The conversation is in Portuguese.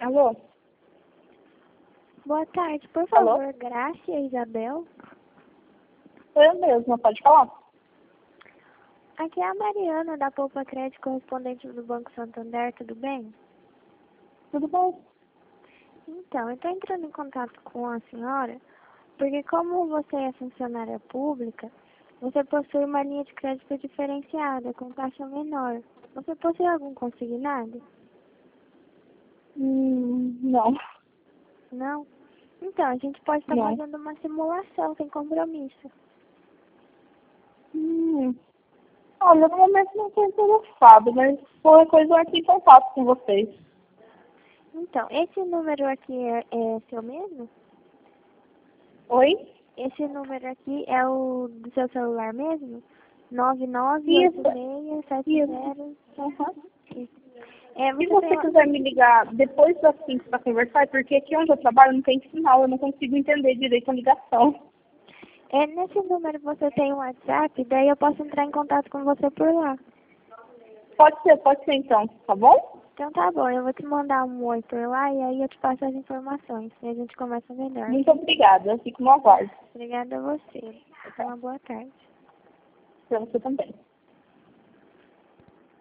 Alô? Boa tarde, por Alô? favor, Graça e Isabel. Sou eu mesma, pode falar? Aqui é a Mariana, da Poupa Crédito, correspondente do Banco Santander, tudo bem? Tudo bom? Então, eu estou entrando em contato com a senhora, porque como você é funcionária pública, você possui uma linha de crédito diferenciada, com taxa menor. Você possui algum consignado? Não. Não? Então, a gente pode estar Não. fazendo uma simulação sem compromisso. Olha, no momento não estou interessado, mas qualquer coisa eu aqui em contato com vocês. Então, esse número aqui é seu mesmo? Oi? Esse número aqui é o do seu celular mesmo? Isso. 998670. Uhum. É, Se você você tem... quiser me ligar depois das 5 para conversar, é porque aqui onde eu trabalho não tem sinal, eu não consigo entender direito a ligação. nesse número você tem um WhatsApp, daí eu posso entrar em contato com você por lá. Pode ser então, tá bom? Então tá bom, eu vou te mandar um oi por lá e aí eu te passo as informações e a gente conversa melhor. Muito obrigada, eu fico no aguardo. Obrigada a você. Tenha uma boa tarde. Para você também.